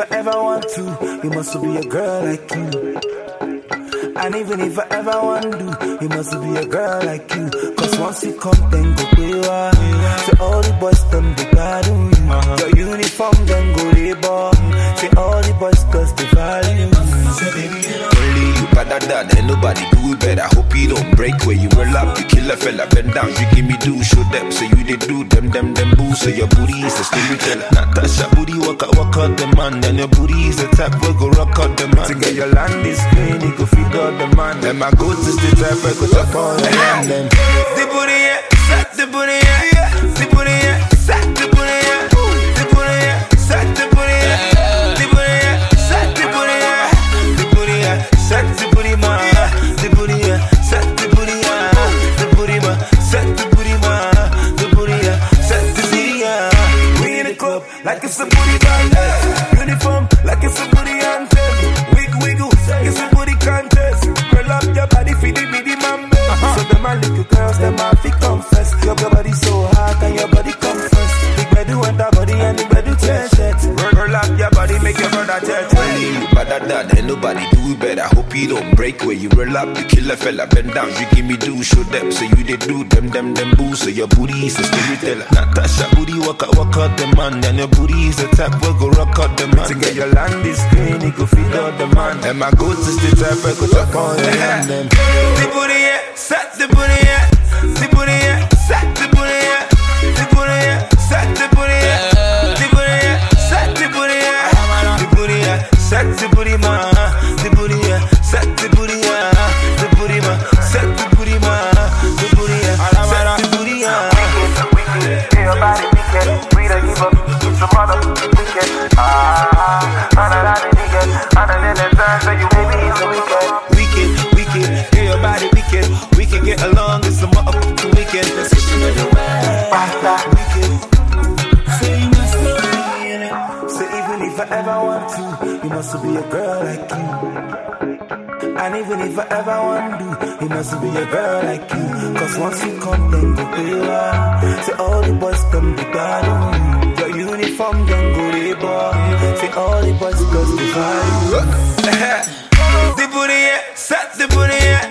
I ever want to, it must be a girl like you. And even if I ever want to, it must be a girl like you. Cause once you come, then go where. Say all the boys them they value you. Your uniform then go labor. Say all the boys cause they value you. Say baby, only you better than nobody do it better. Hope you don't break where you roll up. You kill a fella, bend down, you give me do. Show them, say you they do them boo. Say your booty is a storyteller. Natasha booty walk out the man. And your booty is the type we go rock out the man. To get your land is clean, you go feed all the man. And my goods is the type we go chop all the land. Them the booty yeah, set the booty yeah, the booty yeah, set the booty yeah, the booty yeah, set the booty yeah, the booty yeah, set the booty yeah, the booty yeah, set the booty man, the booty yeah, set the booty yeah, the booty man, set the booty man, the booty yeah, set the booty yeah. We in the club like it's a booty contest, uniform like it's a booty anthem. Wiggle, it's a booty contest. Roll up your body, feed the man. So them a little girls, them a fi confess. Your body so hot and your body come first. Big bedu want that body and the bedu t-shirt. Roll up your body, make your brother jet. Only you better than nobody do it better. Hope you don't break where you roll up. You kill a fella, bend down, you give me do. Show them, say you they do them boo. So your booty is a storyteller. Natasha booty walk out the man. And your booty is the type we go rock out the man. To get your land is clean, you go feed all the man. And my goods is the type we go chop all the land. The booty yeah, set the booty yeah, the booty yeah, set the booty yeah, the booty yeah, set the booty yeah, the booty yeah, set the booty yeah, the booty yeah, set the booty man, the booty yeah, set the booty yeah, the booty man, set the booty man, the booty yeah, set the booty yeah. Wicked, your body wicked, we don't give up, it's a mother wicked. Another nigga, another time, so you baby is a wicked. Wicked, yeah, your body wicked. We can get along, it's a motherfucking weekend. Position of the wicked. Say you must be in it. Say even if I ever want to, you must be a girl like you. And even if I ever want to, it must be a girl like you. Cause once you come, then go where. Say all the boys come to value you. Your uniform then go labor. Say all the boys cause they value you. The booty yeah, set the booty yeah.